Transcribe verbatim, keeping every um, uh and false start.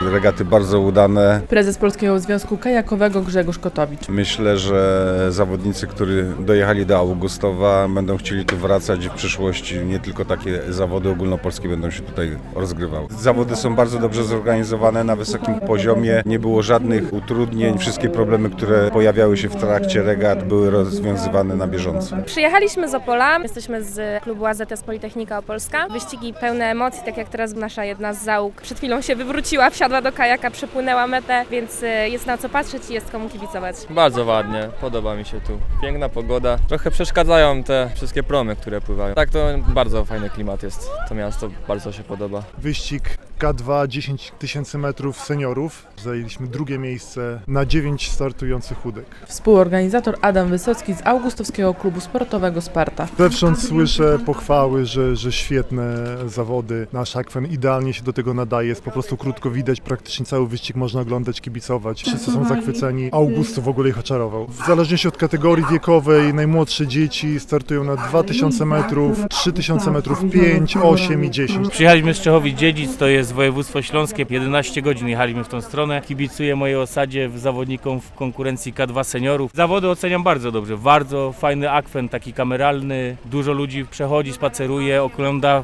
regaty bardzo udane. Prezes Polskiego Związku Kajakowego Grzegorz Kotowicz. Myślę, że zawodnicy, którzy dojechali do Augustowa, będą chcieli tu wracać w przyszłości. Nie tylko takie zawody ogólnopolskie będą się tutaj rozgrywały. Zawody są bardzo dobrze zorganizowane na wysokim poziomie. Nie było żadnych utrudnień. Wszystkie problemy, które pojawiały się w trakcie regat, były rozwiązywane na bieżąco. Przyjechaliśmy z Opola, jesteśmy z klubu A Z S Politechnika Opolska. Wyścigi pełne emocji, tak jak teraz nasza jedna z załóg przed chwilą się wywróciła, wsiadła do kajaka, przepłynęła metę, więc jest na co patrzeć i jest komu kibicować. Bardzo ładnie, podoba mi się tu. Piękna pogoda. Trochę przeszkadzają te wszystkie promy, które pływają. Tak, to bardzo fajny klimat jest. To miasto bardzo się podoba. Wyścig K dwa, dziesięć tysięcy metrów seniorów. Zajęliśmy drugie miejsce na dziewięć startujących łódek. Współorganizator Adam Wysocki z Augustowskiego Klubu Sportowego Sparta. Zewsząd słyszę pochwały, że, że świetne zawody. Nasz akwen idealnie się do tego nadaje. Jest po prostu krótko widać, praktycznie cały wyścig można oglądać, kibicować. Wszyscy są zachwyceni. August w ogóle ich oczarował. W zależności od kategorii wiekowej, najmłodsze dzieci startują na dwa tysiące metrów, trzy tysiące metrów, pięć, osiem i dziesięć. Przyjechaliśmy z Czechowic-Dziedzic, to jest województwo śląskie. jedenaście godzin jechaliśmy w tą stronę. Kibicuję mojej osadzie zawodnikom w konkurencji K dwa seniorów. Zawody oceniam bardzo dobrze. Bardzo fajny akwen, taki kameralny. Dużo ludzi przechodzi, spaceruje, ogląda